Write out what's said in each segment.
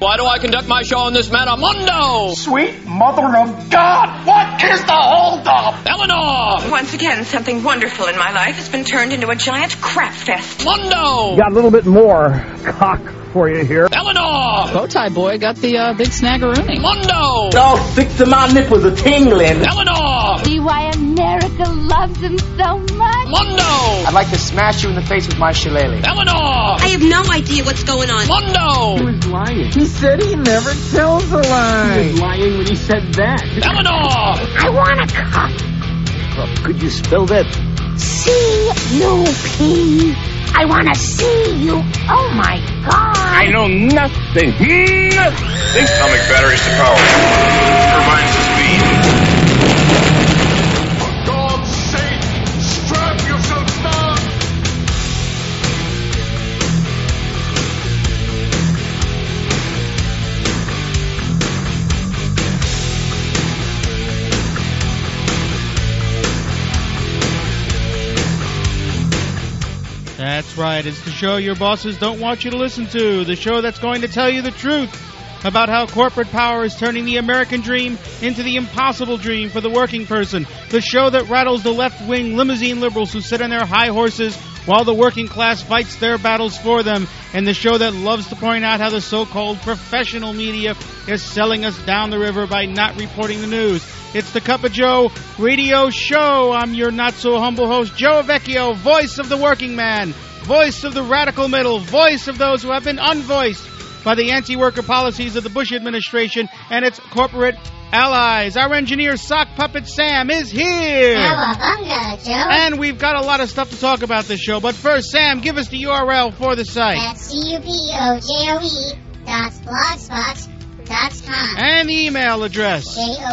Why do I conduct my show in this manner, Mundo? Sweet mother of God, what is the holdup? Eleanor! Once again, something wonderful in my life has been turned into a giant crap fest. Mundo! Got a little bit more cock for you here. Eleanor! Bowtie Boy got the big snaggeroonie. Mundo! All 6 of my nipples are tingling. Eleanor! See why America loves him so much? Mundo! I'd like to smash you in the face with my shillelagh. Eleanor! I have no idea what's going on. Mundo! He was lying. He said he never tells a lie. He was lying when he said that. Eleanor! I want a cup. Could you spell that? C-U-P. I want to see you. Oh, my God. I know nothing. Nothing. Atomic batteries to power. Turbines to speed. For God's sake, strap yourself down. That's right. It's the show your bosses don't want you to listen to. The show that's going to tell you the truth about how corporate power is turning the American dream into the impossible dream for the working person. The show that rattles the left-wing limousine liberals who sit on their high horses while the working class fights their battles for them. And the show that loves to point out how the so-called professional media is selling us down the river by not reporting the news. It's the Cup of Joe radio show. I'm your not-so-humble host, Joe Vecchio, voice of the working man, voice of the radical middle, voice of those who have been unvoiced by the anti-worker policies of the Bush administration and its corporate allies. Our engineer, Sock Puppet Sam, is here. Cowabunga, Joe. And we've got a lot of stuff to talk about this show. But first, Sam, give us the URL for the site. That's CUPOJOE.blogspot.com. And the email address.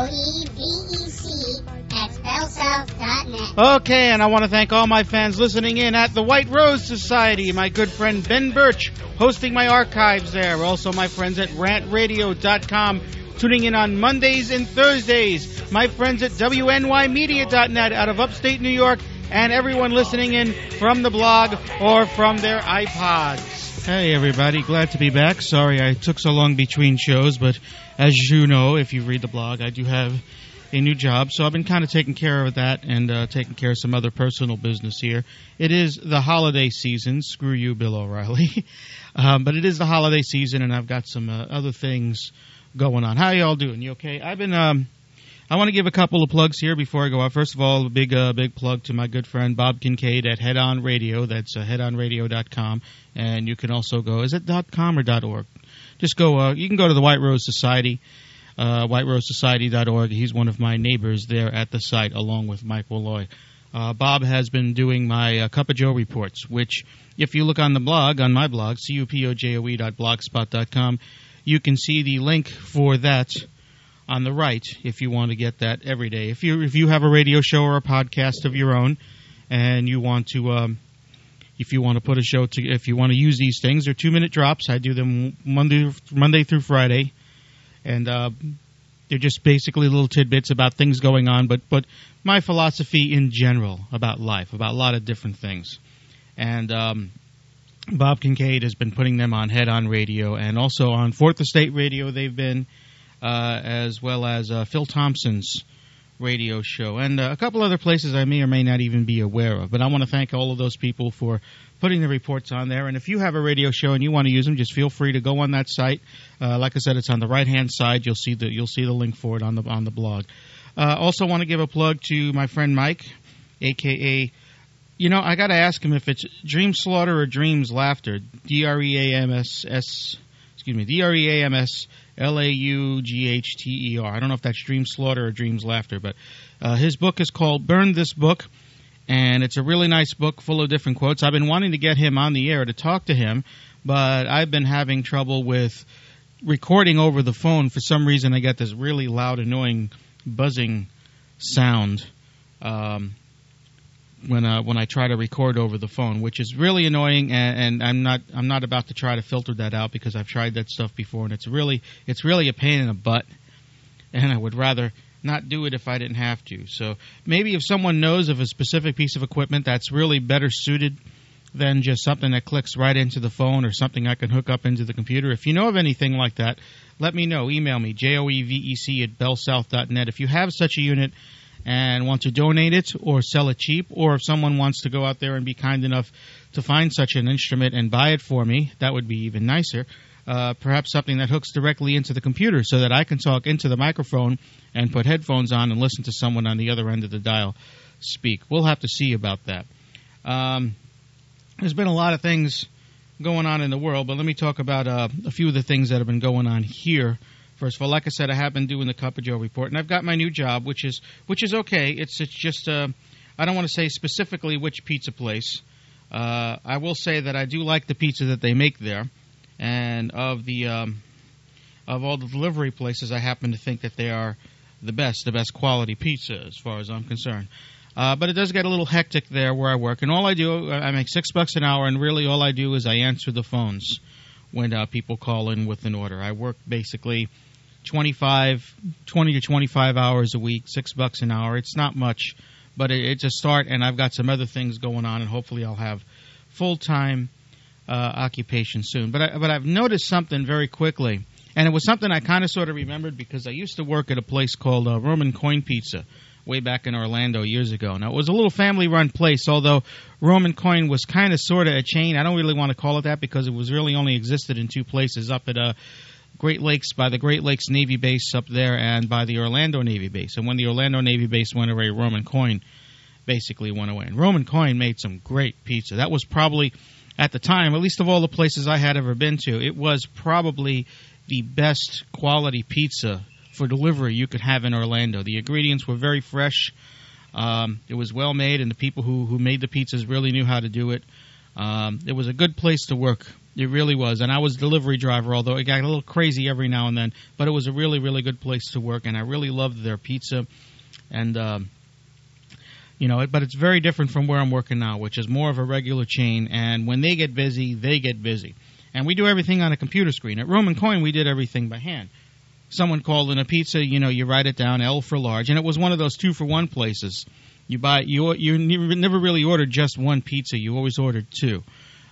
JOEVEC@bellsouth.net. Okay, and I want to thank all my fans listening in at the White Rose Society. My good friend Ben Birch hosting my archives there. Also my friends at rantradio.com tuning in on Mondays and Thursdays. My friends at WNYmedia.net out of upstate New York. And everyone listening in from the blog or from their iPods. Hey everybody, glad to be back. Sorry I took so long between shows, but as you know, if you read the blog, I do have a new job, so I've been kind of taking care of that and taking care of some other personal business here. It is the holiday season. Screw you, Bill O'Reilly. But it is the holiday season, and I've got some other things going on. How y'all doing? You okay? I want to give a couple of plugs here before I go out. First of all, a big plug to my good friend Bob Kincaid at Head On Radio. That's headonradio.com. And you can also go, is it .com or .org? Just go, you can go to the White Rose Society, whiterosesociety.org. He's one of my neighbors there at the site, along with Mike Walloy. Bob has been doing my Cup of Joe reports, which, if you look on the blog, on my blog, cupojoe.blogspot.com, you can see the link for that on the right if you want to get that every day. If you have a radio show or a podcast of your own and you want to if you want to put a show to, if you want to use these things, they're 2-minute drops. I do them Monday through Friday, and they're just basically little tidbits about things going on, but my philosophy in general about life, about a lot of different things. And Bob Kincaid has been putting them on Head On Radio and also on Fourth Estate Radio. They've been as well as Phil Thompson's radio show, and a couple other places I may or may not even be aware of. But I want to thank all of those people for putting the reports on there. And if you have a radio show and you want to use them, just feel free to go on that site. Like I said, it's on the right-hand side. You'll see the link for it on the blog. Also want to give a plug to my friend Mike, a.k.a. I got to ask him if it's Dream Slaughter or Dreams Laughter. DreamsLaughter. I don't know if that's Dream Slaughter or Dreams Laughter, but his book is called Burn This Book, and it's a really nice book full of different quotes. I've been wanting to get him on the air to talk to him, but I've been having trouble with recording over the phone. For some reason, I got this really loud, annoying buzzing sound when I try to record over the phone, which is really annoying, and I'm not about to try to filter that out because I've tried that stuff before, and it's really a pain in the butt, and I would rather not do it if I didn't have to. So maybe if someone knows of a specific piece of equipment that's really better suited than just something that clicks right into the phone or something I can hook up into the computer. If you know of anything like that, let me know. Email me, joevec@bellsouth.net. If you have such a unit and want to donate it or sell it cheap, or if someone wants to go out there and be kind enough to find such an instrument and buy it for me, that would be even nicer. Perhaps something that hooks directly into the computer so that I can talk into the microphone and put headphones on and listen to someone on the other end of the dial speak. We'll have to see about that. There's been a lot of things going on in the world, but let me talk about a few of the things that have been going on here. First of all, like I said, I have been doing the Cup of Joe report, and I've got my new job, which is okay. It's just I don't want to say specifically which pizza place. I will say that I do like the pizza that they make there, and of all the delivery places, I happen to think that they are the best quality pizza as far as I'm concerned. But it does get a little hectic there where I work, and all I do, I make $6 an hour, and really all I do is I answer the phones when people call in with an order. I work basically 20 to 25 hours a week, $6 an hour. It's not much, but it's a start, and I've got some other things going on, and hopefully I'll have full-time occupation soon. But I've noticed something very quickly, and it was something I kind of sort of remembered because I used to work at a place called Roman Coin Pizza way back in Orlando years ago. Now, it was a little family-run place, although Roman Coin was kind of sort of a chain. I don't really want to call it that because it was really only existed in two places, up at Great Lakes, by the Great Lakes Navy base up there, and by the Orlando Navy base. And when the Orlando Navy base went away, Roman Coin basically went away. And Roman Coin made some great pizza. That was probably, at the time, at least of all the places I had ever been to, it was probably the best quality pizza for delivery you could have in Orlando. The ingredients were very fresh. It was well made, and the people who made the pizzas really knew how to do it. It was a good place to work. It really was. And I was a delivery driver, although it got a little crazy every now and then. But it was a really, really good place to work, and I really loved their pizza. And, but it's very different from where I'm working now, which is more of a regular chain. And when they get busy, they get busy. And we do everything on a computer screen. At Roman Coin, we did everything by hand. Someone called in a pizza, you write it down, L for large. And it was one of those 2-for-1 places. You never really ordered just one pizza. You always ordered two.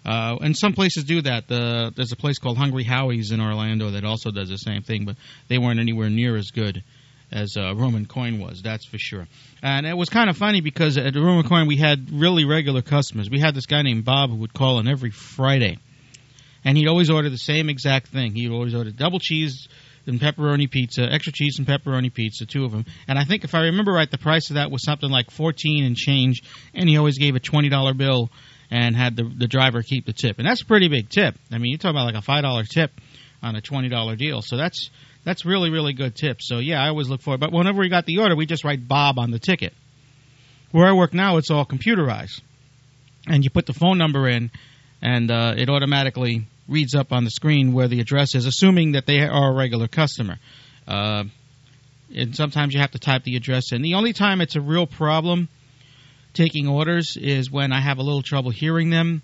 And some places do that. There's a place called Hungry Howie's in Orlando that also does the same thing, but they weren't anywhere near as good as Roman Coin was, that's for sure. And it was kind of funny because at Roman Coin we had really regular customers. We had this guy named Bob who would call in every Friday. And he'd always order the same exact thing. He'd always order double cheese and pepperoni pizza, extra cheese and pepperoni pizza, two of them. And I think if I remember right, the price of that was something like $14 and change, and he always gave a $20 bill and had the driver keep the tip. And that's a pretty big tip. I mean, you're talking about like a $5 tip on a $20 deal. So that's really, really good tip. So, yeah, I always look for it. But whenever we got the order, we just write Bob on the ticket. Where I work now, it's all computerized. And you put the phone number in, and it automatically reads up on the screen where the address is, assuming that they are a regular customer. And sometimes you have to type the address in. The only time it's a real problem taking orders is when I have a little trouble hearing them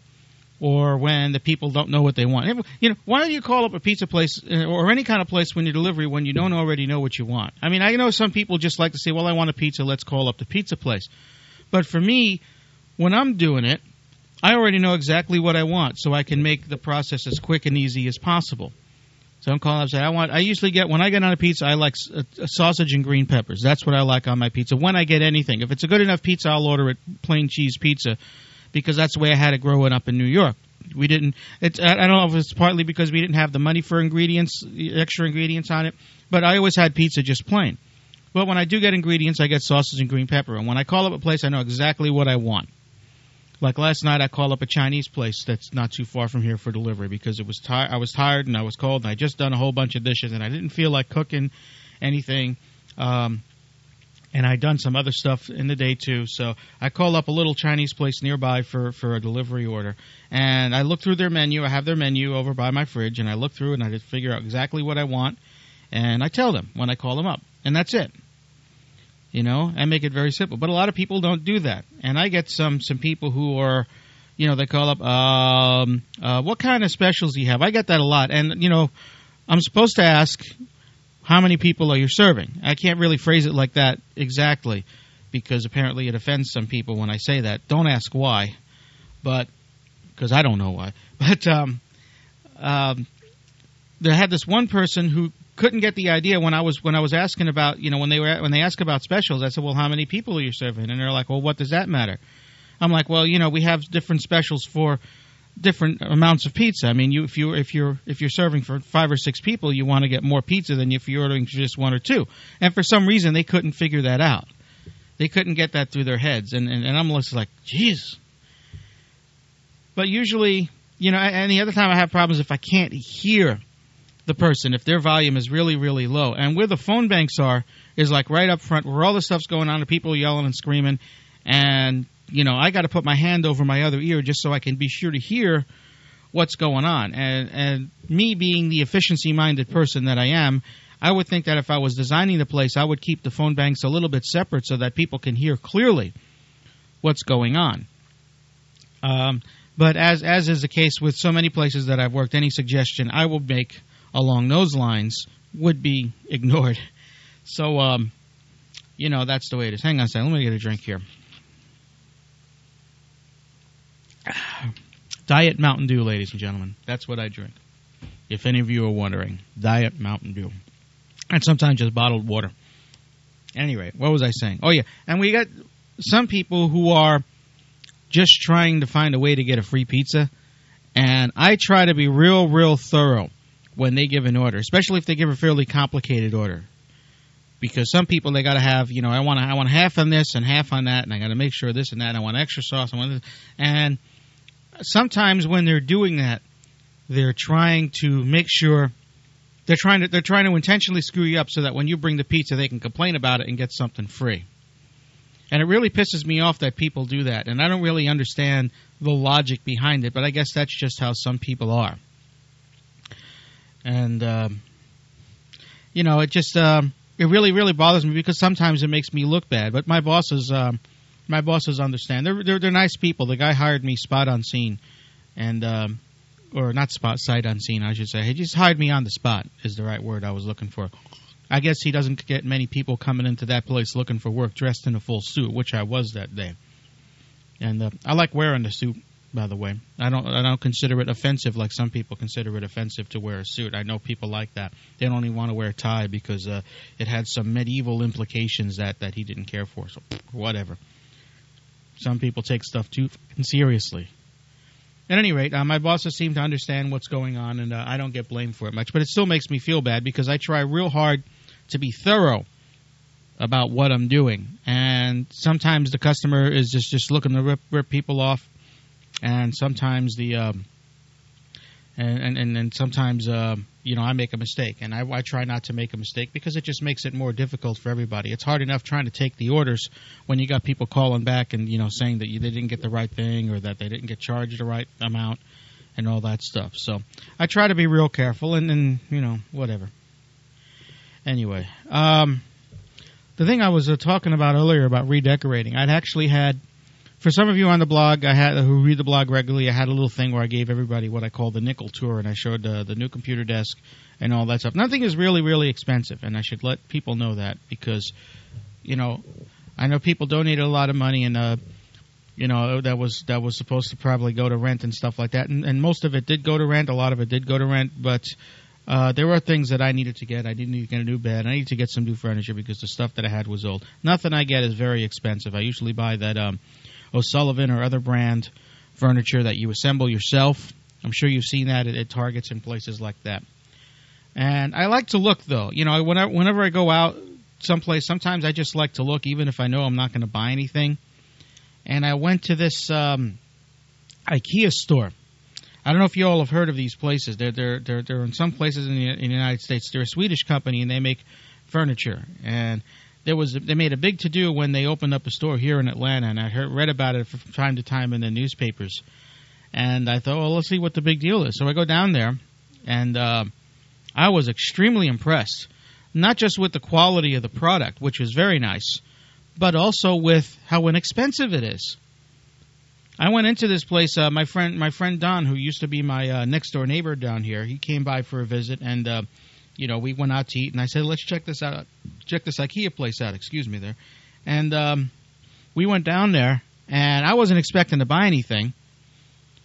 or when the people don't know what they want. Why don't you call up a pizza place or any kind of place when you delivery when you don't already know what you want? I mean, I know some people just like to say, well, I want a pizza, let's call up the pizza place. But for me, when I'm doing it, I already know exactly what I want, so I can make the process as quick and easy as possible. So I'm calling up and saying, I usually get, when I get on a pizza, I like a sausage and green peppers. That's what I like on my pizza. When I get anything. If it's a good enough pizza, I'll order it plain cheese pizza, because that's the way I had it growing up in New York. I don't know if it's partly because we didn't have the money for extra ingredients on it, but I always had pizza just plain. But when I do get ingredients, I get sausage and green pepper. And when I call up a place, I know exactly what I want. Like last night, I called up a Chinese place that's not too far from here for delivery because I was tired and I was cold and I just done a whole bunch of dishes and I didn't feel like cooking anything. And I'd done some other stuff in the day too. So I called up a little Chinese place nearby for a delivery order. And I looked through their menu. I have their menu over by my fridge, and I look through and I just figure out exactly what I want. And I tell them when I call them up. And that's it. I make it very simple. But a lot of people don't do that. And I get some people who are, they call up, what kind of specials do you have? I get that a lot. And, I'm supposed to ask, how many people are you serving? I can't really phrase it like that exactly because apparently it offends some people when I say that. Don't ask why. But because I don't know why. But there had this one person who couldn't get the idea when I was asking about, when they ask about specials. I said, well, how many people are you serving? And they're like, well, what does that matter? I'm like, well, we have different specials for different amounts of pizza. I mean, if you're serving for 5 or 6 people, you want to get more pizza than if you're ordering for just 1 or 2. And for some reason, they couldn't figure that out. They couldn't get that through their heads. And I'm just like, jeez. But usually, and the other time I have problems if I can't hear the person, if their volume is really, really low. And where the phone banks are is like right up front where all the stuff's going on, the people yelling and screaming. And, I got to put my hand over my other ear just so I can be sure to hear what's going on. And me being the efficiency-minded person that I am, I would think that if I was designing the place, I would keep the phone banks a little bit separate so that people can hear clearly what's going on. But as is the case with so many places that I've worked, any suggestion I will make along those lines would be ignored. So, that's the way it is. Hang on a second. Let me get a drink here. Diet Mountain Dew, ladies and gentlemen. That's what I drink. If any of you are wondering. Diet Mountain Dew. And sometimes just bottled water. Anyway, what was I saying? Oh, yeah. And we got some people who are just trying to find a way to get a free pizza. And I try to be real, real thorough when they give an order, especially if they give a fairly complicated order. Because some people, they got to have, I want half on this and half on that, and I got to make sure this and that, and I want extra sauce. And sometimes when they're doing that, they're trying to make sure they're trying to intentionally screw you up so that when you bring the pizza, they can complain about it and get something free. And it really pisses me off that people do that. And I don't really understand the logic behind it, but I guess that's just how some people are. And it just it really, really bothers me because sometimes it makes me look bad. But my bosses understand. They're nice people. The guy hired me spot on scene, and or not sight unseen, I should say. He just hired me on the spot is the right word I was looking for. I guess he doesn't get many people coming into that place looking for work dressed in a full suit, which I was that day. And I like wearing the suit, by the way. I don't consider it offensive like some people consider it offensive to wear a suit. I know people like that. They don't even want to wear a tie because it had some medieval implications that he didn't care for. So whatever. Some people take stuff too seriously. At any rate, my bosses seem to understand what's going on, and I don't get blamed for it much. But it still makes me feel bad because I try real hard to be thorough about what I'm doing. And sometimes the customer is just looking to rip people off, and sometimes sometimes I make a mistake, and I try not to make a mistake because it just makes it more difficult for everybody. It's hard enough trying to take the orders when you got people calling back and saying that they didn't get the right thing or that they didn't get charged the right amount and all that stuff. So I try to be real careful and whatever. Anyway, the thing I was talking about earlier about redecorating, I'd actually had. For some of you on the blog, who read the blog regularly, I had a little thing where I gave everybody what I call the nickel tour, and I showed the new computer desk and all that stuff. Nothing is really, really expensive, and I should let people know that because, I know people donated a lot of money, and that was supposed to probably go to rent and stuff like that, and most of it did go to rent. A lot of it did go to rent, but there were things that I needed to get. I didn't need to get a new bed. I needed to get some new furniture because the stuff that I had was old. Nothing I get is very expensive. I usually buy that O'Sullivan or other brand furniture that you assemble yourself. I'm sure you've seen that at Targets and places like that. And I like to look, though. Whenever I go out someplace, sometimes I just like to look, even if I know I'm not going to buy anything. And I went to this IKEA store. I don't know if you all have heard of these places. They're in some places in the United States. They're a Swedish company, and they make furniture. And they made a big to-do when they opened up a store here in Atlanta, and I read about it from time to time in the newspapers. And I thought, well, let's see what the big deal is. So I go down there, and I was extremely impressed, not just with the quality of the product, which was very nice, but also with how inexpensive it is. I went into this place. My friend Don, who used to be my next-door neighbor down here, he came by for a visit, and we went out to eat, and I said, let's check this out. Check this IKEA place out. Excuse me there. And we went down there, and I wasn't expecting to buy anything.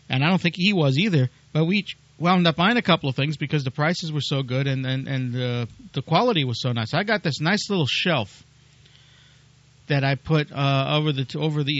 And I don't think he was either. But we wound up buying a couple of things because the prices were so good and the quality was so nice. I got this nice little shelf that I put over the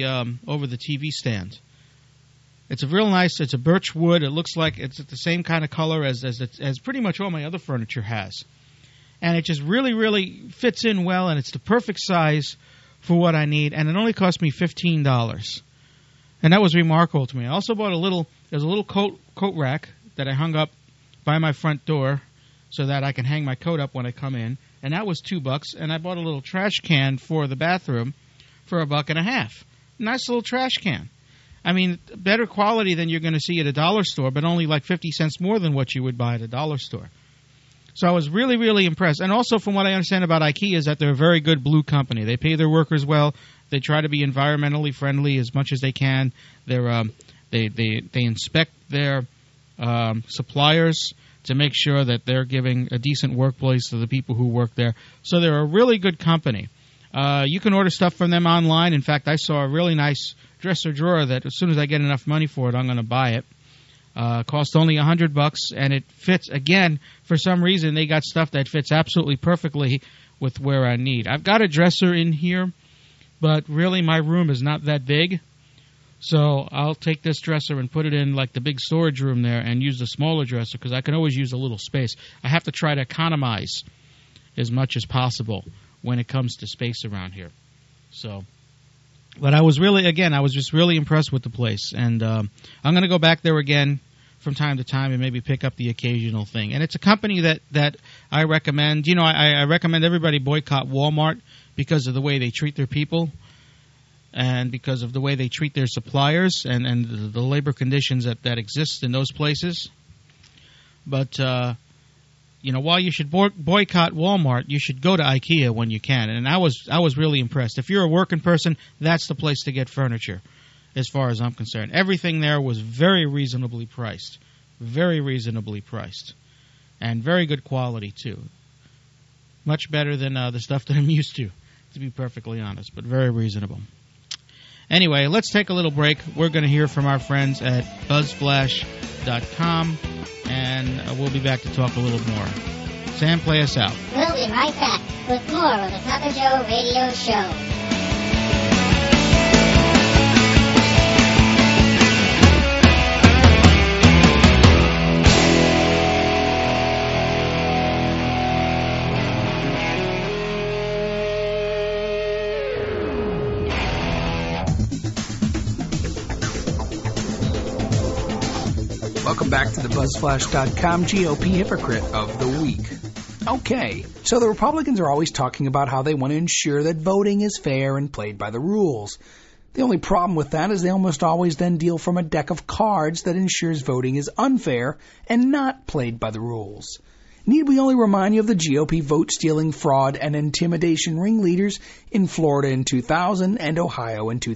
TV stand. It's a real nice. It's a birch wood. It looks like it's the same kind of color as pretty much all my other furniture has, and it just really fits in well. And it's the perfect size for what I need. And it only cost me $15, and that was remarkable to me. I also bought there's a little coat rack that I hung up by my front door so that I can hang my coat up when I come in, and that was $2. And I bought a little trash can for the bathroom for $1.50. Nice little trash can. I mean, better quality than you're going to see at a dollar store, but only like 50 cents more than what you would buy at a dollar store. So I was really impressed. And also, from what I understand about IKEA, is that they're a very good blue company. They pay their workers well. They try to be environmentally friendly as much as they can. They inspect their suppliers to make sure that they're giving a decent workplace to the people who work there. So they're a really good company. You can order stuff from them online. In fact, I saw a really nice dresser drawer that as soon as I get enough money for it, I'm going to buy it. Cost only $100, and it fits. Again, for some reason, they got stuff that fits absolutely perfectly with where I need. I've got a dresser in here, but really my room is not that big. So I'll take this dresser and put it in like the big storage room there and use the smaller dresser because I can always use a little space. I have to try to economize as much as possible when it comes to space around here. So, but I was just really impressed with the place. And I'm going to go back there again from time to time and maybe pick up the occasional thing. And it's a company that I recommend. You know, I recommend everybody boycott Walmart because of the way they treat their people and because of the way they treat their suppliers and the labor conditions that exist in those places. But, you know, while you should boycott Walmart, you should go to IKEA when you can. And I was really impressed. If you're a working person, that's the place to get furniture, as far as I'm concerned. Everything there was very reasonably priced. Very reasonably priced. And very good quality, too. Much better than the stuff that I'm used to be perfectly honest, but very reasonable. Anyway, let's take a little break. We're going to hear from our friends at BuzzFlash.com, and we'll be back to talk a little more. Sam, play us out. We'll be right back with more of the Tucker Joe Radio Show. Welcome back to the BuzzFlash.com GOP Hypocrite of the Week. Okay, so the Republicans are always talking about how they want to ensure that voting is fair and played by the rules. The only problem with that is they almost always then deal from a deck of cards that ensures voting is unfair and not played by the rules. Need we only remind you of the GOP vote-stealing, fraud, and intimidation ringleaders in Florida in 2000 and Ohio in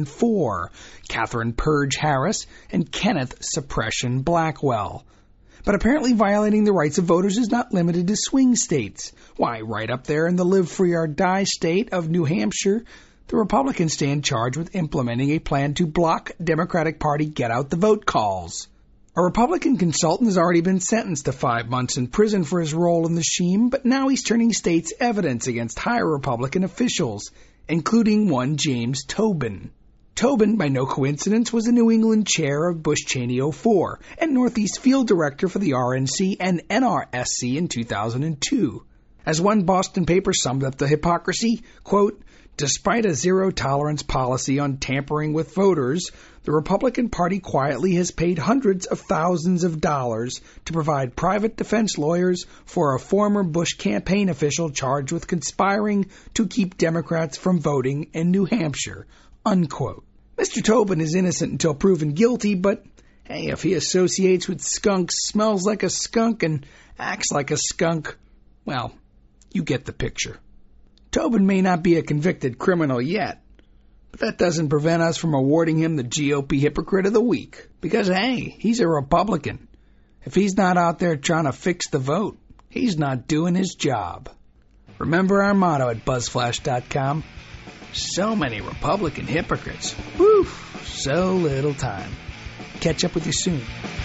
2004, Catherine Purge Harris and Kenneth Suppression Blackwell. But apparently violating the rights of voters is not limited to swing states. Why, right up there in the live free or die state of New Hampshire, the Republicans stand charged with implementing a plan to block Democratic Party get-out-the-vote calls. A Republican consultant has already been sentenced to 5 months in prison for his role in the scheme, but now he's turning state's evidence against higher Republican officials, including one James Tobin. Tobin, by no coincidence, was the New England chair of Bush Cheney 04 and Northeast field director for the RNC and NRSC in 2002. As one Boston paper summed up the hypocrisy, quote, "Despite a zero-tolerance policy on tampering with voters, the Republican Party quietly has paid hundreds of thousands of dollars to provide private defense lawyers for a former Bush campaign official charged with conspiring to keep Democrats from voting in New Hampshire," unquote. Mr. Tobin is innocent until proven guilty, but hey, if he associates with skunks, smells like a skunk, and acts like a skunk, well, you get the picture. Tobin may not be a convicted criminal yet, but that doesn't prevent us from awarding him the GOP Hypocrite of the Week. Because, hey, he's a Republican. If he's not out there trying to fix the vote, he's not doing his job. Remember our motto at BuzzFlash.com? So many Republican hypocrites. Whew, so little time. Catch up with you soon.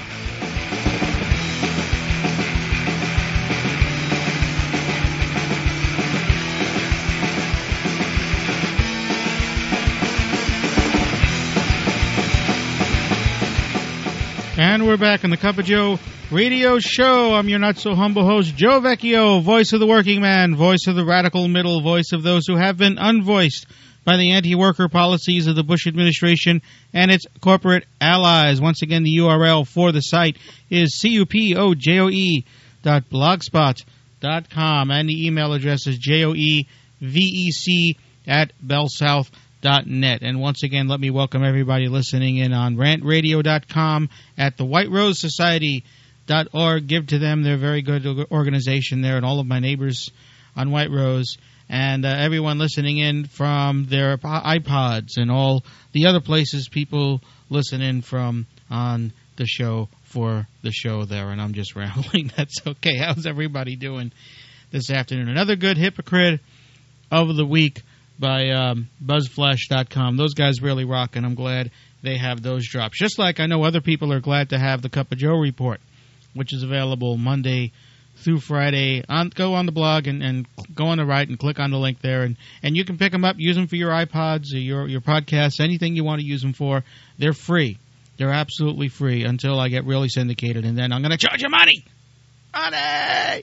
And we're back in the Cup of Joe radio show. I'm your not-so-humble host, Joe Vecchio, voice of the working man, voice of the radical middle, voice of those who have been unvoiced by the anti-worker policies of the Bush administration and its corporate allies. Once again, the URL for the site is cupojoe.blogspot.com, and the email address is joevec@bellsouth.net. And once again, let me welcome everybody listening in on rantradio.com, at the White Rose Society.org. Give to them. They're a very good organization there, and all of my neighbors on White Rose, and everyone listening in from their iPods and all the other places people listen in from on the show for the show there. And I'm just rambling. That's okay. How's everybody doing this afternoon? Another good hypocrite of the week by BuzzFlash.com. Those guys really rock, and I'm glad they have those drops. Just like I know other people are glad to have the Cup of Joe report, which is available Monday through Friday. Go on the blog and go on the right and click on the link there, and you can pick them up, use them for your iPods or your podcasts, anything you want to use them for. They're free. They're absolutely free until I get really syndicated, and then I'm going to charge you money. Money!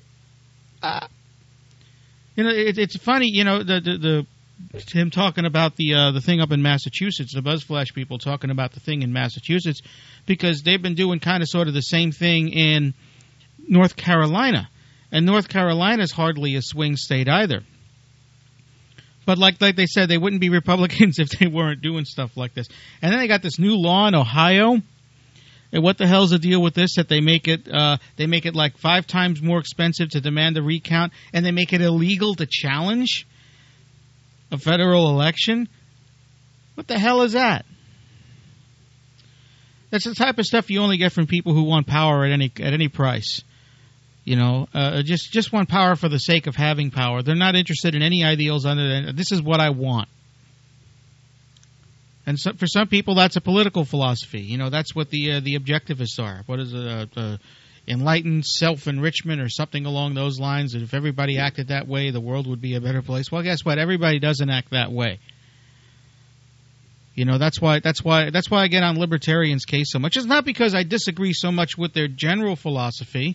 It's funny, the him talking about the thing up in Massachusetts, the BuzzFlash people talking about the thing in Massachusetts, because they've been doing kind of sort of the same thing in North Carolina. And North Carolina's hardly a swing state either. But like they said, they wouldn't be Republicans if they weren't doing stuff like this. And then they got this new law in Ohio. And what the hell's the deal with this? That they make it like 5 times more expensive to demand a recount, and they make it illegal to challenge a federal election? What the hell is that? That's the type of stuff you only get from people who want power at any price. Just want power for the sake of having power. They're not interested in any ideals other than, this is what I want. And so, for some people, that's a political philosophy. That's what the objectivists are. What is it? Enlightened self-enrichment or something along those lines, that if everybody acted that way, the world would be a better place. Well, guess what? Everybody doesn't act that way. That's why I get on libertarians' case so much. It's not because I disagree so much with their general philosophy.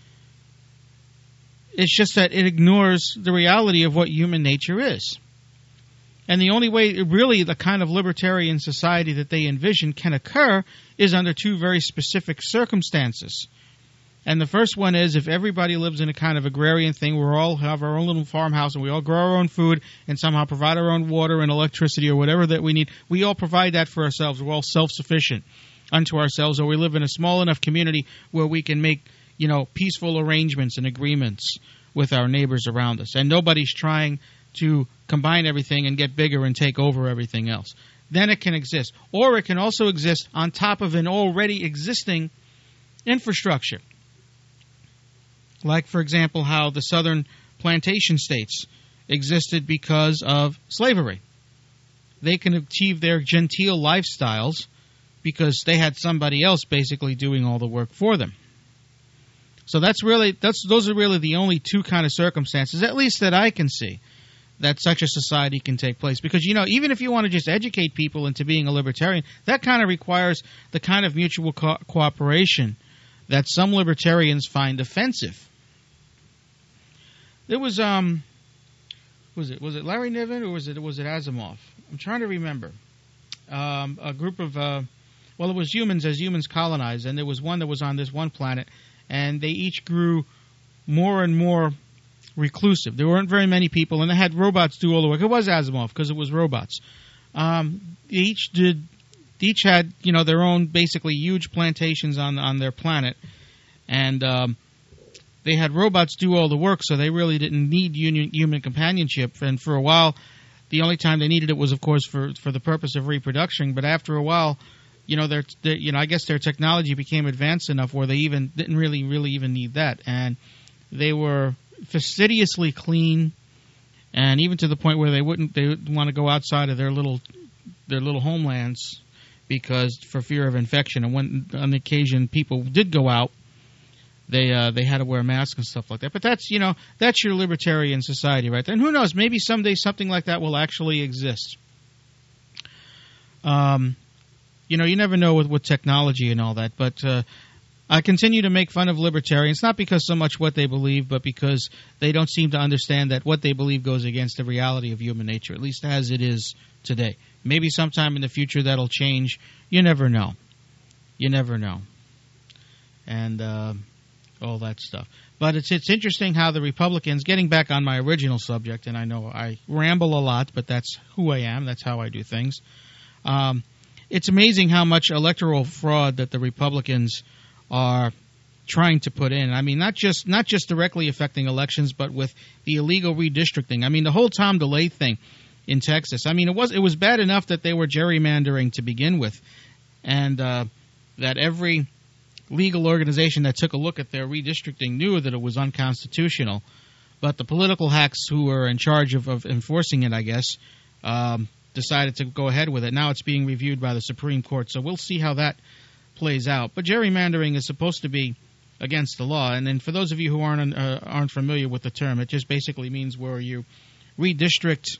It's just that it ignores the reality of what human nature is. And the only way, really, the kind of libertarian society that they envision can occur is under 2 very specific circumstances. And the first one is if everybody lives in a kind of agrarian thing, we all have our own little farmhouse and we all grow our own food and somehow provide our own water and electricity or whatever that we need. We all provide that for ourselves. We're all self-sufficient unto ourselves, or we live in a small enough community where we can make, peaceful arrangements and agreements with our neighbors around us. And nobody's trying to combine everything and get bigger and take over everything else. Then it can exist. Or it can also exist on top of an already existing infrastructure. Like, for example, how the southern plantation states existed because of slavery. They can achieve their genteel lifestyles because they had somebody else basically doing all the work for them. So those are really the only 2 kind of circumstances, at least that I can see, that such a society can take place. Because, even if you want to just educate people into being a libertarian, that kind of requires the kind of mutual cooperation that some libertarians find offensive. There was was it Larry Niven or was it Asimov? I'm trying to remember. A group of it was humans as humans colonized, and there was one that was on this one planet, and they each grew more and more reclusive. There weren't very many people, and they had robots do all the work. It was Asimov because it was robots. Each had their own basically huge plantations on their planet, and they had robots do all the work, so they really didn't need human companionship. And for a while, the only time they needed it was, of course, for the purpose of reproduction. But after a while, I guess their technology became advanced enough where they even didn't really even need that, and they were fastidiously clean, and even to the point where they would want to go outside of their little homelands because for fear of infection. And when on occasion people did go out, they had to wear masks and stuff like that. But that's your libertarian society right there. And who knows? Maybe someday something like that will actually exist. You never know with technology and all that. But I continue to make fun of libertarians, not because so much what they believe, but because they don't seem to understand that what they believe goes against the reality of human nature, at least as it is today. Maybe sometime in the future that'll change. You never know. You never know. And all that stuff. But it's interesting how the Republicans, getting back on my original subject, and I know I ramble a lot, but that's who I am. That's how I do things. It's amazing how much electoral fraud that the Republicans are trying to put in. I mean, not just directly affecting elections, but with the illegal redistricting. I mean, the whole Tom DeLay thing in Texas. I mean, it was bad enough that they were gerrymandering to begin with, and that every legal organization that took a look at their redistricting knew that it was unconstitutional. But the political hacks who were in charge of enforcing it, I guess, decided to go ahead with it. Now it's being reviewed by the Supreme Court, so we'll see how that plays out. But gerrymandering is supposed to be against the law. And then for those of you who aren't familiar with the term, it just basically means where you redistrict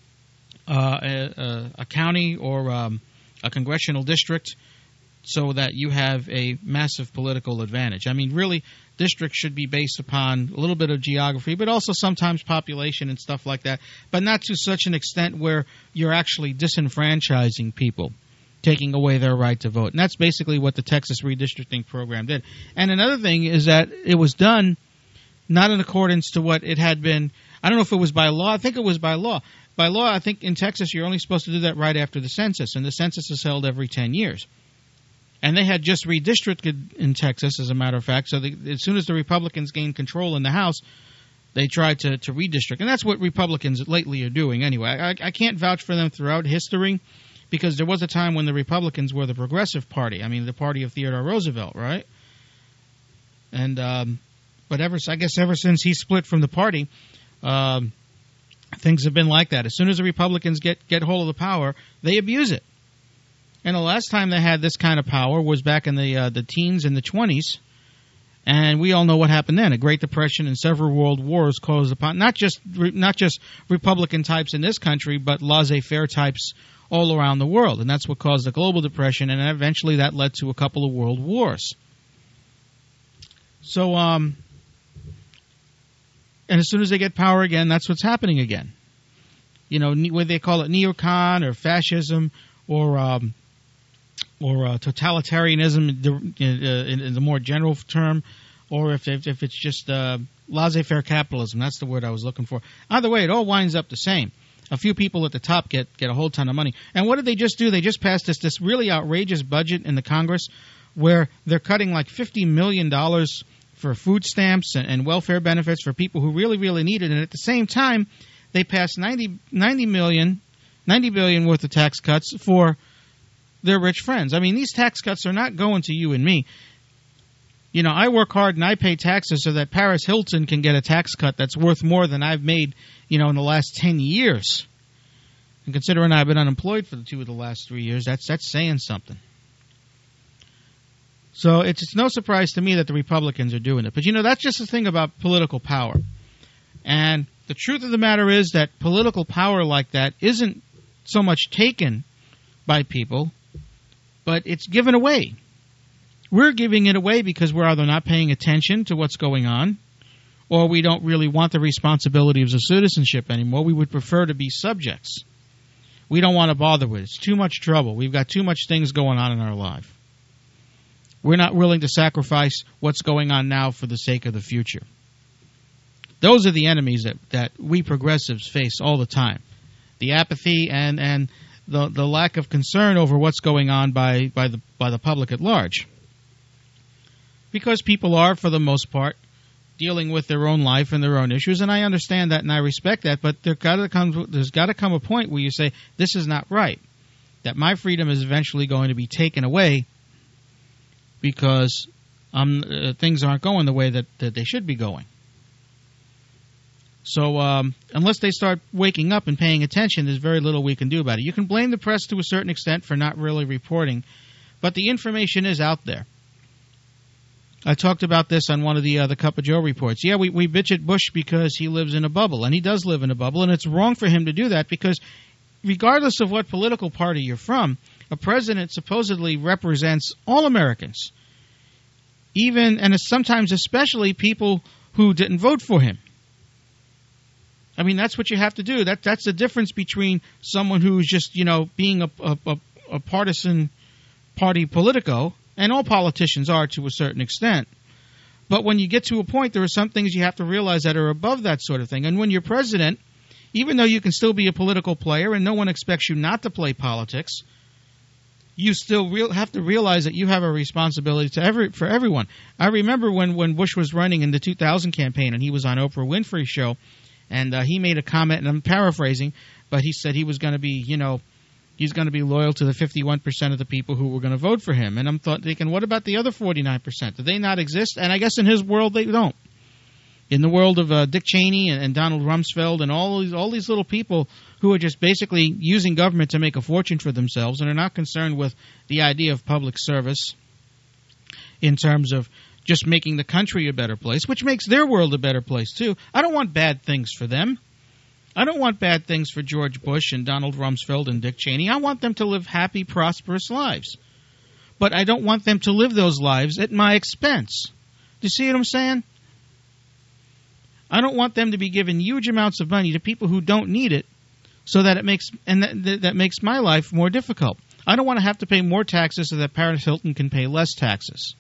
a county or a congressional district so that you have a massive political advantage. I mean, really, districts should be based upon a little bit of geography, but also sometimes population and stuff like that, but not to such an extent where you're actually disenfranchising people, taking away their right to vote. And that's basically what the Texas redistricting program did. And another thing is that it was done not in accordance to what it had been. I don't know if it was by law. I think it was by law. By law, I think in Texas you're only supposed to do that right after the census, and the census is held every 10 years. And they had just redistricted in Texas, as a matter of fact. So as soon as the Republicans gained control in the House, they tried to redistrict. And that's what Republicans lately are doing anyway. I can't vouch for them throughout history because there was a time when the Republicans were the progressive party. I mean, the party of Theodore Roosevelt, right? And but ever since he split from the party, things have been like that. As soon as the Republicans get hold of the power, they abuse it. And the last time they had this kind of power was back in the teens and the 20s, and we all know what happened then. A Great Depression and several world wars caused upon not just Republican types in this country, but laissez-faire types all around the world. And that's what caused the global depression, and eventually that led to a couple of world wars. So, and as soon as they get power again, that's what's happening again. You know, whether they call it neocon or fascism or totalitarianism in the more general term, or if it's just laissez-faire capitalism. That's the word I was looking for. Either way, it all winds up the same. A few people at the top get a whole ton of money. And what did they just do? They just passed this really outrageous budget in the Congress where they're cutting like $50 million for food stamps and welfare benefits for people who really, really need it. And at the same time, they passed $90 billion worth of tax cuts for their rich friends. I mean, these tax cuts are not going to you and me. You know, I work hard and I pay taxes so that Paris Hilton can get a tax cut that's worth more than I've made, in the last 10 years. And considering I've been unemployed for the last 3 years, that's saying something. So it's no surprise to me that the Republicans are doing it. But, that's just the thing about political power. And the truth of the matter is that political power like that isn't so much taken by people, but it's given away. We're giving it away because we're either not paying attention to what's going on, or we don't really want the responsibility of citizenship anymore. We would prefer to be subjects. We don't want to bother with it. It's too much trouble. We've got too much things going on in our life. We're not willing to sacrifice what's going on now for the sake of the future. Those are the enemies that we progressives face all the time. The apathy and the lack of concern over what's going on by the public at large. Because people are, for the most part, dealing with their own life and their own issues, and I understand that and I respect that, but there's got to come a point where you say, this is not right. That my freedom is eventually going to be taken away because things aren't going the way that they should be going. So unless they start waking up and paying attention, there's very little we can do about it. You can blame the press to a certain extent for not really reporting, but the information is out there. I talked about this on one of the Cup of Joe reports. Yeah, we bitch at Bush because he lives in a bubble, and he does live in a bubble, and it's wrong for him to do that because regardless of what political party you're from, a president supposedly represents all Americans, even and sometimes especially people who didn't vote for him. I mean, that's what you have to do. That's the difference between someone who's just, being a partisan party politico, and all politicians are to a certain extent. But when you get to a point, there are some things you have to realize that are above that sort of thing. And when you're president, even though you can still be a political player and no one expects you not to play politics, you still have to realize that you have a responsibility for everyone. I remember when Bush was running in the 2000 campaign and he was on Oprah Winfrey's show, and he made a comment, and I'm paraphrasing, but he said he was going to be, he's going to be loyal to the 51% of the people who were going to vote for him. And I'm thinking, what about the other 49%? Do they not exist? And I guess in his world they don't. In the world of Dick Cheney and Donald Rumsfeld and all these little people who are just basically using government to make a fortune for themselves and are not concerned with the idea of public service in terms of just making the country a better place, which makes their world a better place too. I don't want bad things for them. I don't want bad things for George Bush and Donald Rumsfeld and Dick Cheney. I want them to live happy, prosperous lives. But I don't want them to live those lives at my expense. Do you see what I'm saying? I don't want them to be given huge amounts of money to people who don't need it, so that it makes that makes my life more difficult. I don't want to have to pay more taxes so that Paris Hilton can pay less taxes.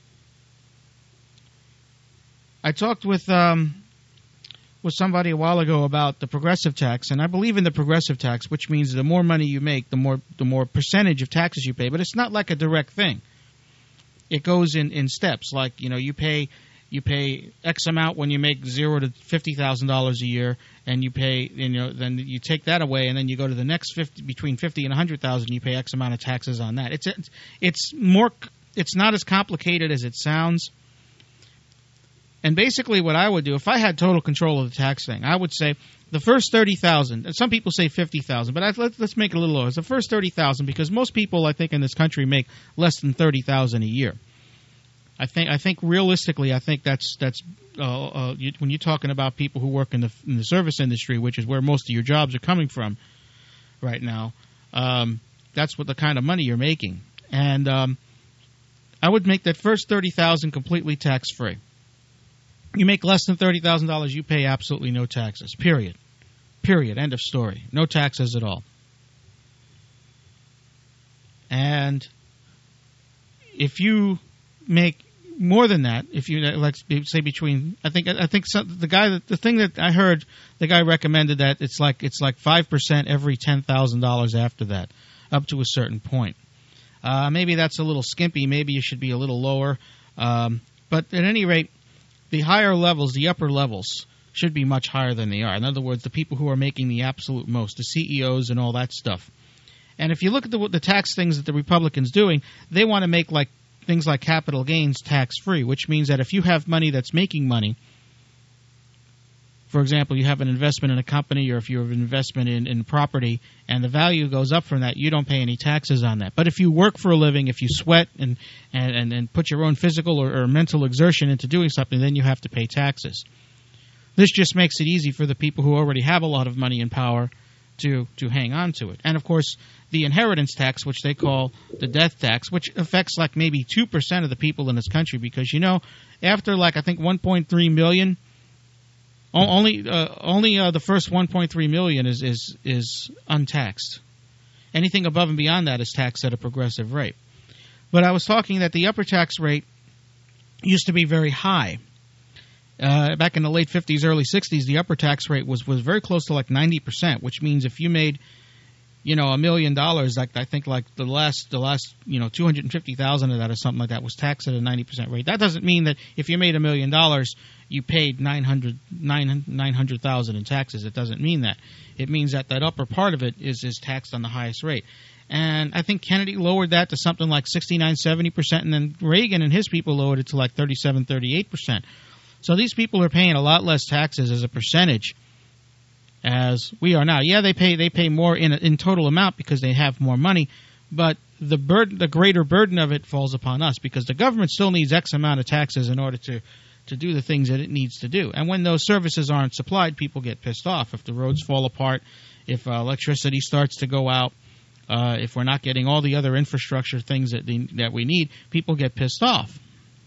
I talked with somebody a while ago about the progressive tax, and I believe in the progressive tax, which means the more money you make, the more percentage of taxes you pay. But it's not like a direct thing. It goes in steps. Like you pay X amount when you make $0 to $50,000 a year, and you pay then you take that away, and then you go to the next between $50,000 and $100,000, you pay X amount of taxes on that. It's not as complicated as it sounds. And basically what I would do, if I had total control of the tax thing, I would say the first $30,000, some people say $50,000, but let's make it a little lower. It's the first $30,000 because most people, I think, in this country make less than $30,000 a year. I think realistically, I think that's when you're talking about people who work in the service industry, which is where most of your jobs are coming from right now, that's what the kind of money you're making. And I would make that first $30,000 completely tax-free. You make less than $30,000, you pay absolutely no taxes, period. Period. End of story. No taxes at all. And if you make more than that, if you let's say between, I think the thing that I heard, the guy recommended that it's like 5% every $10,000 after that, up to a certain point. Maybe that's a little skimpy. Maybe you should be a little lower. But at any rate, the higher levels, the upper levels, should be much higher than they are. In other words, the people who are making the absolute most, the CEOs and all that stuff. And if you look at the tax things that the Republicans doing, they want to make things like capital gains tax-free, which means that if you have money that's making money, for example, you have an investment in a company, or if you have an investment in property and the value goes up from that, you don't pay any taxes on that. But if you work for a living, if you sweat and put your own physical or mental exertion into doing something, then you have to pay taxes. This just makes it easy for the people who already have a lot of money and power to hang on to it. And, of course, the inheritance tax, which they call the death tax, which affects maybe 2% of the people in this country because, after I think 1.3 million, only the first 1.3 million is untaxed. Anything above and beyond that is taxed at a progressive rate. But I was talking that the upper tax rate used to be very high. Back in the late 50s, early 60s, the upper tax rate was very close to 90%, which means if you made $1 million, I think the last 250,000 of that or something like that was taxed at a 90% rate. That doesn't mean that if you made $1 million, you paid 900,000 in taxes. It doesn't mean that. It means that upper part of it is taxed on the highest rate. And I think Kennedy lowered that to something like 69-70%, and then Reagan and his people lowered it to 37-38%. So these people are paying a lot less taxes as a percentage as we are now. Yeah, they pay more in total amount because they have more money, but the greater burden of it falls upon us because the government still needs X amount of taxes in order to do the things that it needs to do. And when those services aren't supplied, people get pissed off. If the roads fall apart, if electricity starts to go out, if we're not getting all the other infrastructure things that we need, people get pissed off.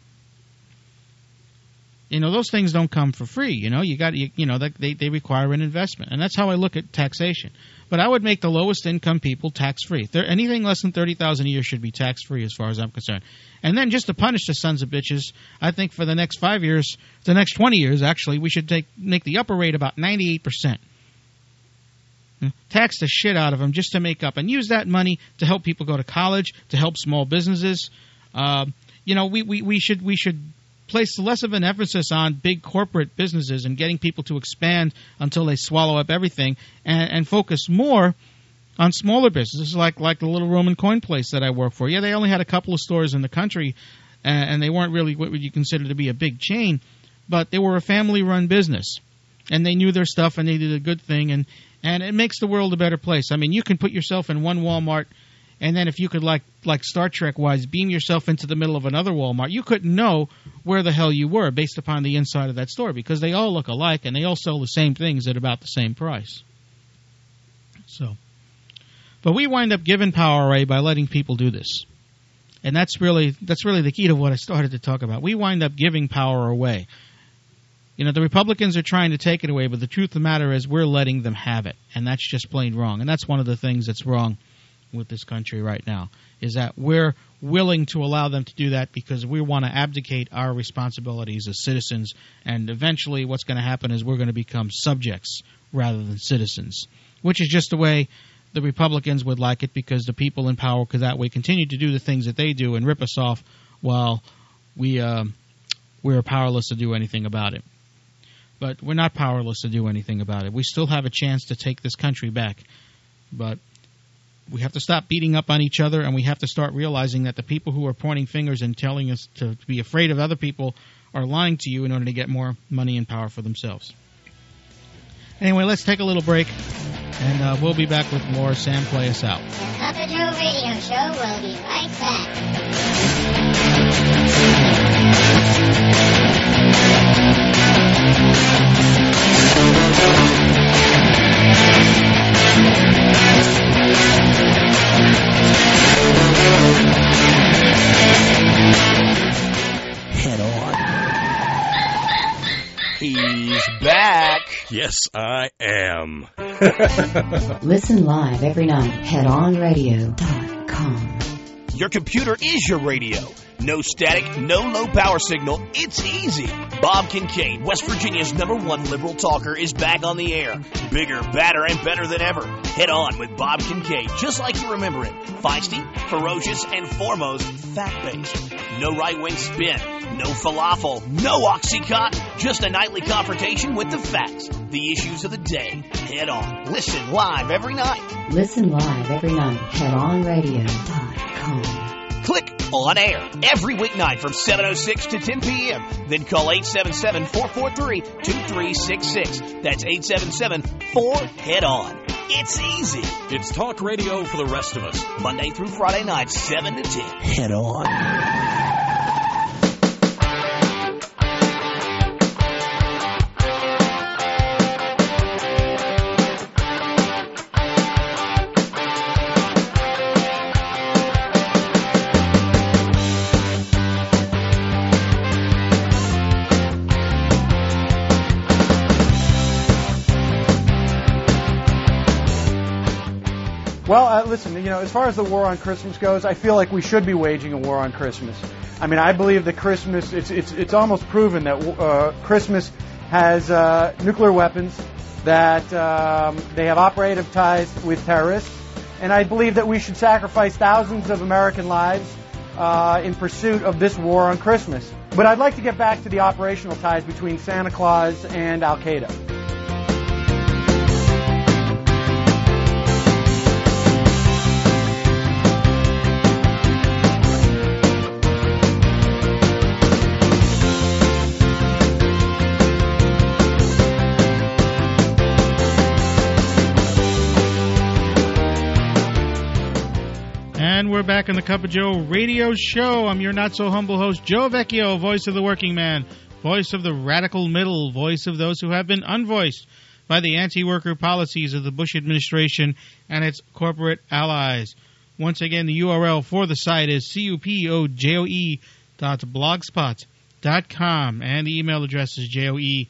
Those things don't come for free. They require an investment, and that's how I look at taxation. But I would make the lowest income people tax free. Anything less than $30,000 a year should be tax free, as far as I'm concerned. And then just to punish the sons of bitches, I think for the next 5 years, the next 20 years, actually, we should make the upper rate about 98%. Tax the shit out of them just to make up, and use that money to help people go to college, to help small businesses. We should place less of an emphasis on big corporate businesses and getting people to expand until they swallow up everything, and focus more on smaller businesses like the little Roman coin place that I work for. Yeah, they only had a couple of stores in the country, and they weren't really what would you consider to be a big chain, but they were a family-run business, and they knew their stuff, and they did a good thing, and it makes the world a better place. I mean, you can put yourself in one Walmart, and then if you could, like Star Trek-wise, beam yourself into the middle of another Walmart, you couldn't know where the hell you were based upon the inside of that store because they all look alike and they all sell the same things at about the same price. But we wind up giving power away by letting people do this. And that's really the key to what I started to talk about. We wind up giving power away. The Republicans are trying to take it away, but the truth of the matter is we're letting them have it. And that's just plain wrong. And that's one of the things that's wrong with this country right now, is that we're willing to allow them to do that because we want to abdicate our responsibilities as citizens, and eventually what's going to happen is we're going to become subjects rather than citizens, which is just the way the Republicans would like it, because the people in power could that way continue to do the things that they do and rip us off while we're powerless to do anything about it. But we're not powerless to do anything about it. We still have a chance to take this country back, but we have to stop beating up on each other, and we have to start realizing that the people who are pointing fingers and telling us to be afraid of other people are lying to you in order to get more money and power for themselves. Anyway, let's take a little break, and we'll be back with more Sam Play Us Out. The Puppet Joe Radio Show will be right back. Head on. He's back. Yes, I am. Listen live every night. HeadOnRadio.com. Your computer is your radio. No static, no low power signal. It's easy. Bob Kincaid, West Virginia's #1 liberal talker, is back on the air. Bigger, badder, and better than ever. Head On with Bob Kincaid, just like you remember it. Feisty, ferocious, and foremost, fact-based. No right-wing spin. No falafel. No Oxycontin. Just a nightly confrontation with the facts. The issues of the day. Head On. Listen live every night. Listen live every night. HeadOnRadio.com. Click On Air every weeknight from 7:06 to 10 p.m. Then call 877-443-2366. That's 877-4-HEAD-ON. It's easy. It's talk radio for the rest of us. Monday through Friday nights, 7 to 10. Head On. Well, listen, as far as the war on Christmas goes, I feel like we should be waging a war on Christmas. I mean, I believe that Christmas, it's almost proven that Christmas has nuclear weapons, that they have operative ties with terrorists, and I believe that we should sacrifice thousands of American lives in pursuit of this war on Christmas. But I'd like to get back to the operational ties between Santa Claus and Al-Qaeda. we're back on the Cup of Joe radio show. I'm your not-so-humble host, Joe Vecchio, voice of the working man, voice of the radical middle, voice of those who have been unvoiced by the anti-worker policies of the Bush administration and its corporate allies. Once again, the URL for the site is cupojoe.blogspot.com, and the email address is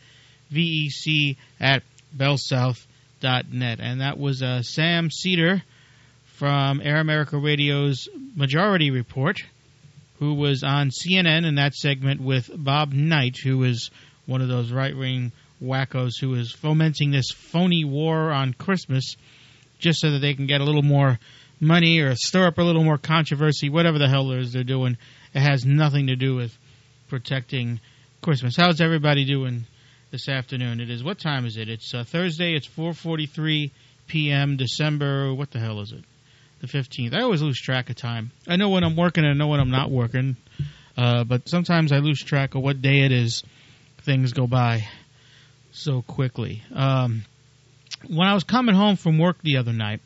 joevec@bellsouth.net. And that was Sam Cedar from Air America Radio's Majority Report, who was on CNN in that segment with Bob Knight, who is one of those right-wing wackos who is fomenting this phony war on Christmas just so that they can get a little more money or stir up a little more controversy, whatever the hell it is they're doing. It has nothing to do with protecting Christmas. How's everybody doing this afternoon? What time is it? It's Thursday. It's 4:43 p.m. December, what the hell is it? The 15th. I always lose track of time. I know when I'm working and I know when I'm not working, but sometimes I lose track of what day it is. Things go by so quickly. When I was coming home from work the other night,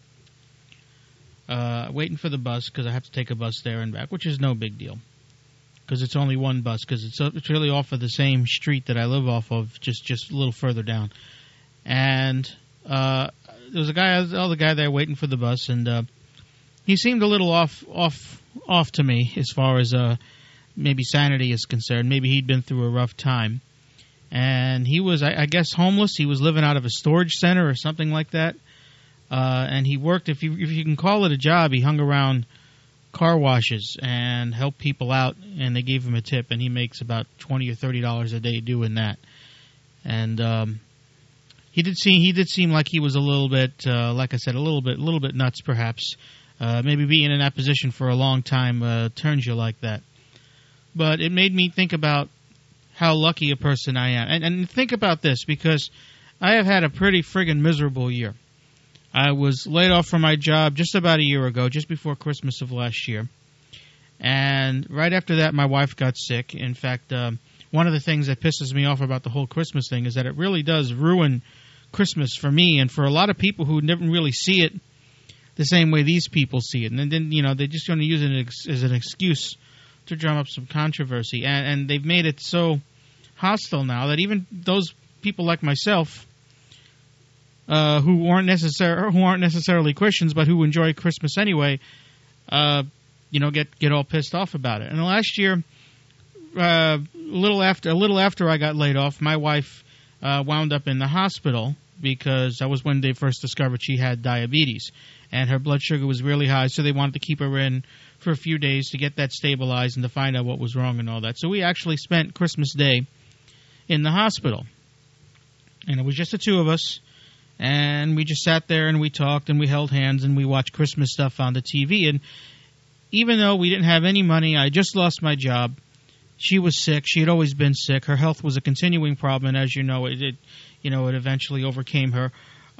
waiting for the bus, because I have to take a bus there and back, which is no big deal, because it's only one bus, because it's really off of the same street that I live off of, just a little further down. And there was a guy, the guy there waiting for the bus, and he seemed a little off to me as far as maybe sanity is concerned. Maybe he'd been through a rough time. And he was, I guess, homeless. He was living out of a storage center or something like that. And he worked, if you can call it a job, he hung around car washes and helped people out, and they gave him a tip, and he makes about $20 or $30 a day doing that. And he did seem like he was a little bit, like I said, a little bit nuts, perhaps. Maybe being in that position for a long time turns you like that. But it made me think about how lucky a person I am. And think about this, because I have had a pretty friggin' miserable year. I was laid off from my job just about a year ago, just before Christmas of last year. And right after that, my wife got sick. In fact, one of the things that pisses me off about the whole Christmas thing is that it really does ruin Christmas for me and for a lot of people who didn't really see it the same way these people see it. And then, they're just going to use it as an excuse to drum up some controversy. And they've made it so hostile now that even those people like myself, who aren't necessarily Christians, but who enjoy Christmas anyway, get all pissed off about it. And last year, a little after I got laid off, my wife wound up in the hospital because that was when they first discovered she had diabetes, and her blood sugar was really high. So they wanted to keep her in for a few days to get that stabilized and to find out what was wrong and all that. So we actually spent Christmas Day in the hospital, and it was just the two of us. And we just sat there and we talked and we held hands and we watched Christmas stuff on the TV. And even though we didn't have any money, I just lost my job. She was sick. She had always been sick. Her health was a continuing problem, and as you know, it eventually overcame her.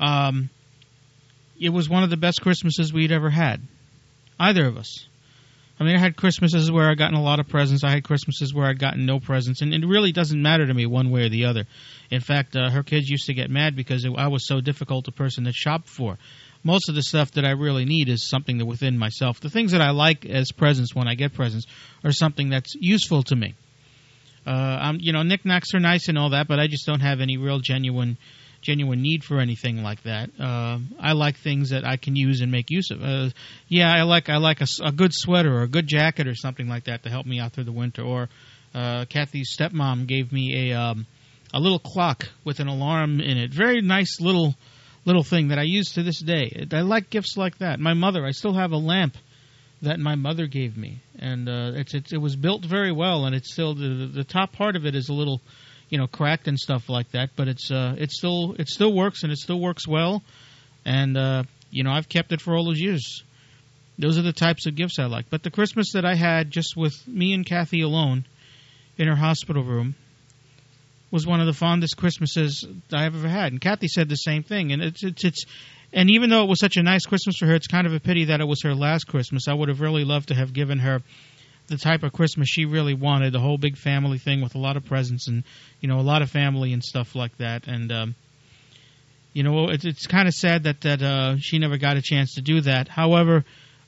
It was one of the best Christmases we'd ever had, either of us. I mean, I had Christmases where I'd gotten a lot of presents. I had Christmases where I'd gotten no presents. And it really doesn't matter to me one way or the other. In fact, her kids used to get mad because I was so difficult a person to shop for. Most of the stuff that I really need is something that within myself. The things that I like as presents when I get presents are something that's useful to me. Knickknacks are nice and all that, but I just don't have any real genuine need for anything like that. I like things that I can use and make use of. I like a good sweater or a good jacket or something like that to help me out through the winter. Or Kathy's stepmom gave me a little clock with an alarm in it. Very nice little thing that I use to this day. I like gifts like that. My mother, I still have a lamp that my mother gave me, and it was built very well, and it's still the top part of it is a little, cracked and stuff like that, but it still works, and it still works well, and I've kept it for all those years. Those are the types of gifts I like. But the Christmas that I had just with me and Kathy alone in her hospital room was one of the fondest Christmases I've ever had. And Kathy said the same thing. And and even though it was such a nice Christmas for her, it's kind of a pity that it was her last Christmas. I would have really loved to have given her the type of Christmas she really wanted, the whole big family thing with a lot of presents and, a lot of family and stuff like that. And, it's kind of sad that she never got a chance to do that. However,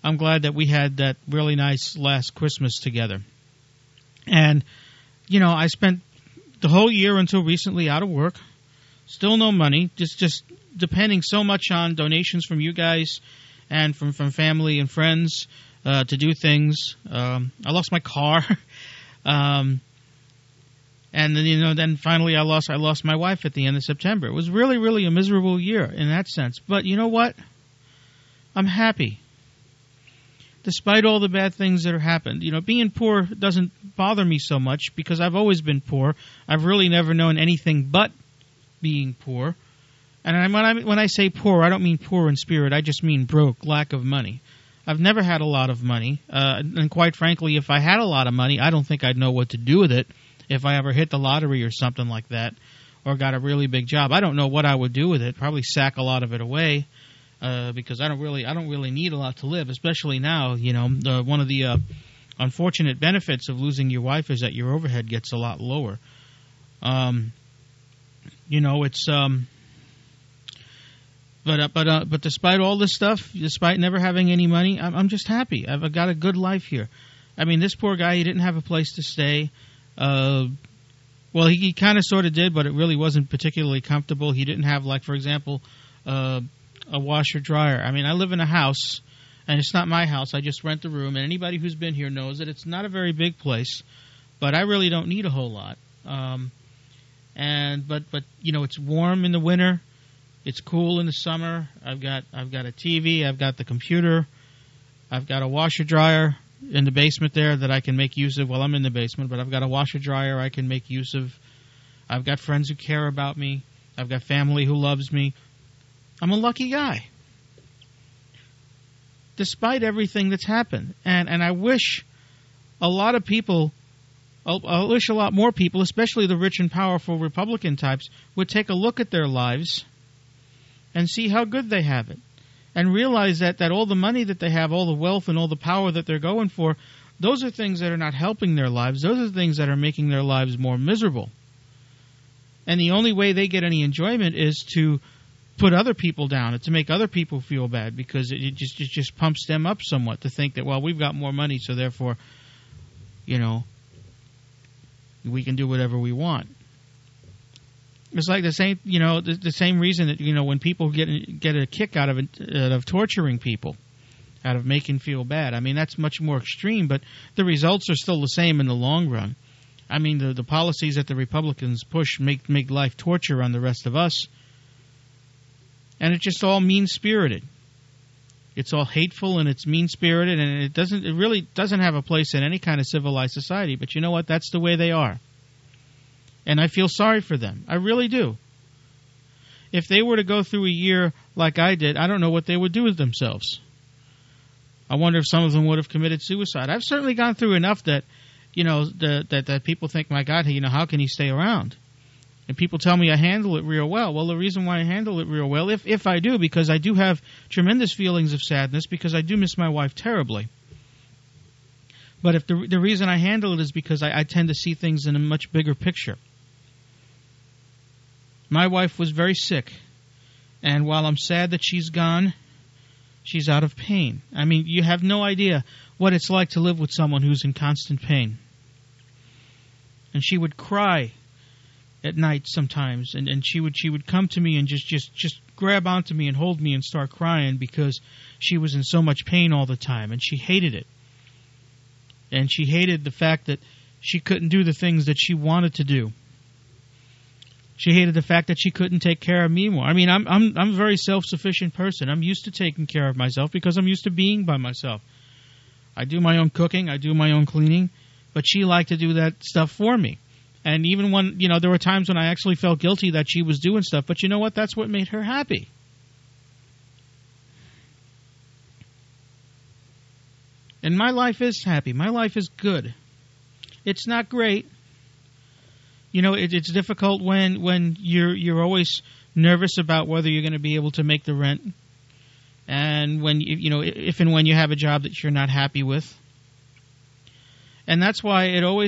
I'm glad that we had that really nice last Christmas together. And, I spent the whole year until recently out of work, still no money, just depending so much on donations from you guys and from family and friends to do things. I lost my car. And then, then finally I lost my wife at the end of September. It was really, really a miserable year in that sense. But you know what? I'm happy. Despite all the bad things that have happened. Being poor doesn't bother me so much because I've always been poor. I've really never known anything but being poor. And when I say poor, I don't mean poor in spirit. I just mean broke, lack of money. I've never had a lot of money. And quite frankly, if I had a lot of money, I don't think I'd know what to do with it if I ever hit the lottery or something like that or got a really big job. I don't know what I would do with it. Probably sack a lot of it away. Because I don't really need a lot to live, especially now. One of the unfortunate benefits of losing your wife is that your overhead gets a lot lower. It's but despite all this stuff, despite never having any money, I'm just happy. I've got a good life here. I mean, this poor guy, he didn't have a place to stay. Well, he kind of sort of did, but it really wasn't particularly comfortable. He didn't have, like, for example, a washer dryer. I mean, I live in a house, and it's not my house. I just rent the room, and anybody who's been here knows that it's not a very big place, but I really don't need a whole lot. But it's warm in the winter. It's cool in the summer. I've got a TV. I've got the computer. I've got a washer dryer in the basement there that I can make use of. Well, I'm in the basement, but I've got a washer dryer I can make use of. I've got friends who care about me. I've got family who loves me. I'm a lucky guy, despite everything that's happened. And I wish a lot of people, I wish a lot more people, especially the rich and powerful Republican types, would take a look at their lives and see how good they have it. And realize that all the money that they have, all the wealth and all the power that they're going for, those are things that are not helping their lives. Those are things that are making their lives more miserable. And the only way they get any enjoyment is to put other people down and to make other people feel bad, because it just pumps them up somewhat to think that, well, we've got more money, so therefore, we can do whatever we want. It's like the same, the same reason that, when people get a kick out of torturing people, out of making feel bad. I mean, that's much more extreme, but the results are still the same in the long run. I mean, the policies that the Republicans push make life torture on the rest of us. And it's just all mean-spirited. It's all hateful and it's mean-spirited, and it really doesn't have a place in any kind of civilized society. But you know what? That's the way they are. And I feel sorry for them. I really do. If they were to go through a year like I did, I don't know what they would do with themselves. I wonder if some of them would have committed suicide. I've certainly gone through enough that, that people think, my God, how can he stay around? And people tell me I handle it real well. Well, the reason why I handle it real well, if I do, because I do have tremendous feelings of sadness, because I do miss my wife terribly. But if the reason I handle it is because I tend to see things in a much bigger picture. My wife was very sick, and while I'm sad that she's gone, she's out of pain. I mean, you have no idea what it's like to live with someone who's in constant pain. And she would cry at night sometimes, and she would come to me and just grab onto me and hold me and start crying because she was in so much pain all the time, and she hated it. And she hated the fact that she couldn't do the things that she wanted to do. She hated the fact that she couldn't take care of me more. I mean, I'm a very self-sufficient person. I'm used to taking care of myself because I'm used to being by myself. I do my own cooking, I do my own cleaning, but she liked to do that stuff for me. And even when, there were times when I actually felt guilty that she was doing stuff, but you know what? That's what made her happy. And my life is happy. My life is good. It's not great. It's difficult when you're always nervous about whether you're going to be able to make the rent, and when if and when you have a job that you're not happy with. And that's why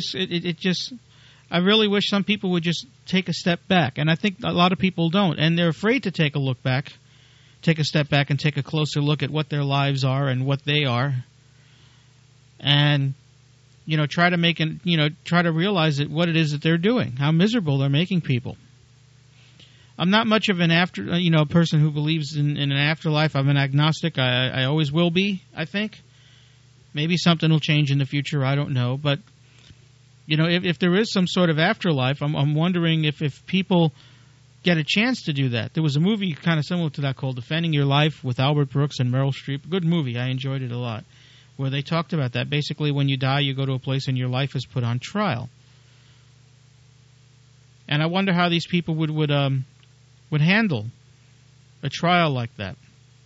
I really wish some people would just take a step back, and I think a lot of people don't, and they're afraid to take a look back take a step back and take a closer look at what their lives are and what they are, and try to realize that what it is that they're doing, how miserable they're making people. I'm not much of an person who believes in an afterlife. I'm an agnostic. I always will be, I think. Maybe something will change in the future. I don't know. But, if there is some sort of afterlife, I'm wondering if people get a chance to do that. There was a movie kind of similar to that called Defending Your Life with Albert Brooks and Meryl Streep. Good movie. I enjoyed it a lot. Where they talked about that. Basically, when you die, you go to a place and your life is put on trial. And I wonder how these people would handle a trial like that.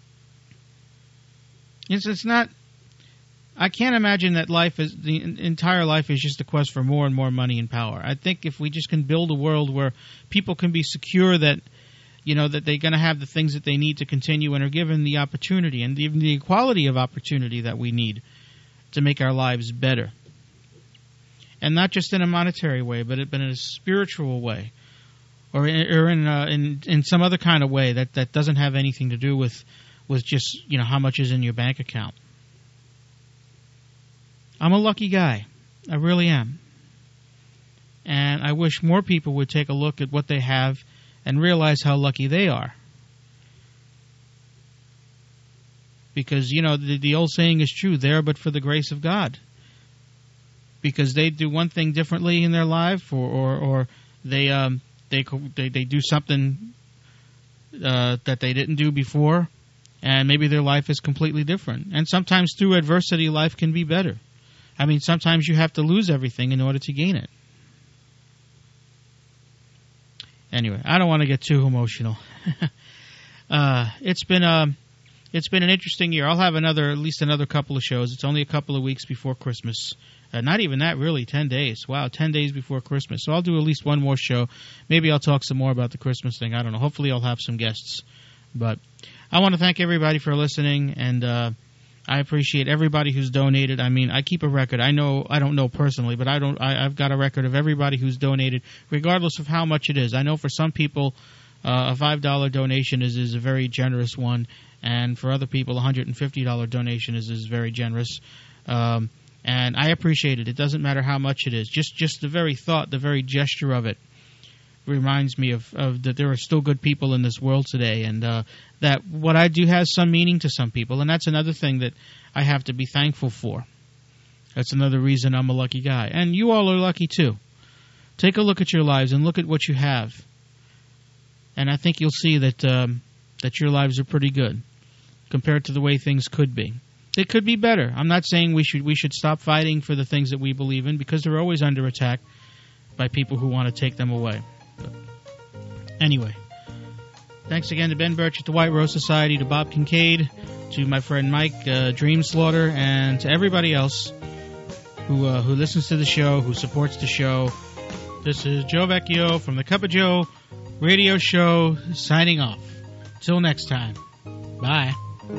It's not. I can't imagine that the entire life is just a quest for more and more money and power. I think if we just can build a world where people can be secure that that they're going to have the things that they need to continue and are given the opportunity and even the equality of opportunity that we need to make our lives better. And not just in a monetary way, but in a spiritual way, or in some other kind of way that doesn't have anything to do with just how much is in your bank account. I'm a lucky guy. I really am. And I wish more people would take a look at what they have and realize how lucky they are. Because, the old saying is true, there but for the grace of God. Because they do one thing differently in their life, or they do something that they didn't do before, and maybe their life is completely different. And sometimes through adversity, life can be better. I mean, sometimes you have to lose everything in order to gain it. Anyway, I don't want to get too emotional. It's been an interesting year. I'll have at least another couple of shows. It's only a couple of weeks before Christmas. Not even that, really. 10 days. Wow, 10 days before Christmas. So I'll do at least one more show. Maybe I'll talk some more about the Christmas thing. I don't know. Hopefully I'll have some guests. But I want to thank everybody for listening, and I appreciate everybody who's donated. I mean, I keep a record. I don't know personally, but I've got a record of everybody who's donated, regardless of how much it is. I know for some people, a $5 donation is a very generous one, and for other people, a $150 donation is very generous. And I appreciate it. It doesn't matter how much it is. Just the very thought, the very gesture of it reminds me of that there are still good people in this world today, and that what I do has some meaning to some people, and that's another thing that I have to be thankful for. That's another reason I'm a lucky guy. And you all are lucky too. Take a look at your lives and look at what you have. And I think you'll see that your lives are pretty good compared to the way things could be. It could be better. I'm not saying we should stop fighting for the things that we believe in, because they're always under attack by people who want to take them away. But anyway, thanks again to Ben Birch at the White Rose Society, to Bob Kincaid, to my friend Mike Dream Slaughter, and to everybody else who listens to the show, who supports the show. This is Joe Vecchio from the Cup of Joe Radio Show, signing off. Till next time. Bye.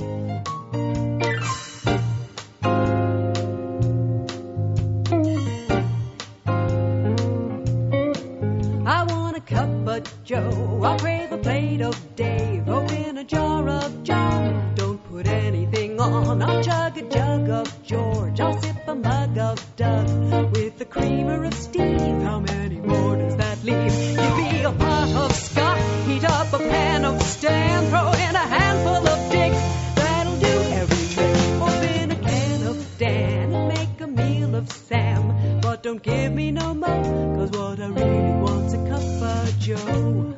Joe, I'll crave a plate of Dave. Open a jar of John. Don't put anything on. I'll chug a jug of George. I'll sip a mug of Doug with the creamer of Steve. How many more does that leave? Give me a pot of Scott. Heat up a pan of Stan. Throw in a handful of Dick. That'll do every trick. Open a can of Dan and make a meal of Sam. But don't give me no more, 'cause what I really want's a cup of Joe.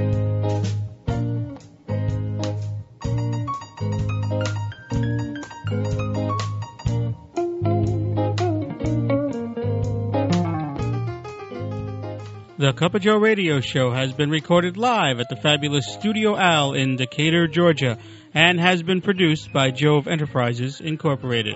The Cup of Joe Radio Show has been recorded live at the fabulous Studio Al in Decatur, Georgia, and has been produced by Jove Enterprises, Incorporated.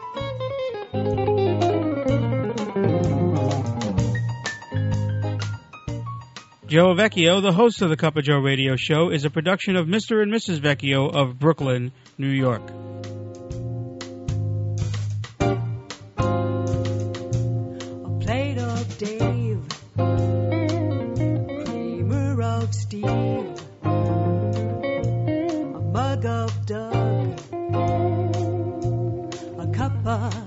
Joe Vecchio, the host of the Cup of Joe Radio Show, is a production of Mr. and Mrs. Vecchio of Brooklyn, New York. A plate of Dave, creamer of Steve, a mug mug of Doug, a cuppa